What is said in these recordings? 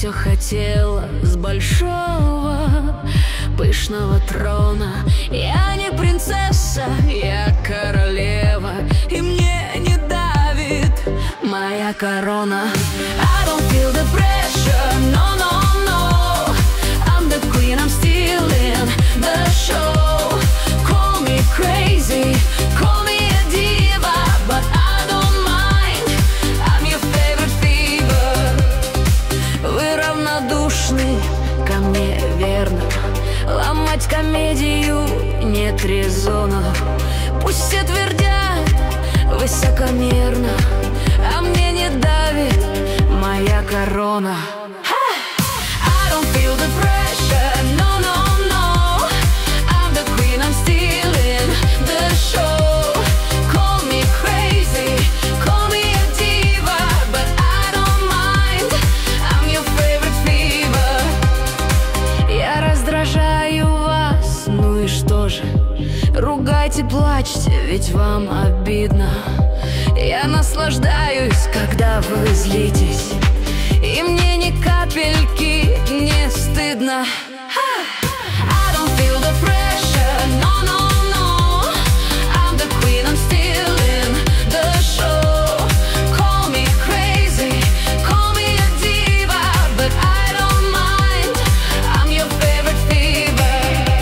все хотела с большого пышного трона. Я не принцесса, я королева, и мне не давит моя корона. I don't feel the pressure, no, no, no. I'm the queen, I'm stealing the show. Call me crazy, call me a diva, but I don't mind, I'm your favorite fever. Вы равнодушны ко мне, верно? Ломать комедию нет резона. Пусть все твердят высокомерно, а мне не давит моя корона. I don't feel the pressure, no, no, no. I'm the queen, I'm stealing the show. Call me crazy, call me a diva, but I don't mind, I'm your favorite fever. Я раздражаю вас, ну и что же? Ругайте, плачьте, ведь вам обидно. Я наслаждаюсь, когда вы злитесь, и мне ни капельки не стыдно. I don't feel the pressure, no, no, no. I'm the queen, I'm stealing the show. Call me crazy, call me a diva, but I don't mind, I'm your favorite fever.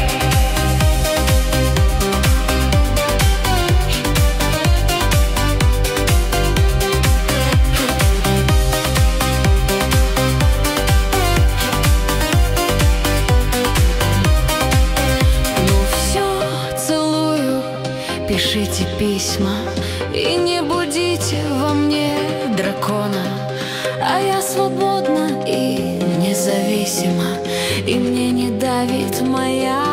Пишите письма и не будите во мне дракона. А я свободна и независима, и мне не давит моя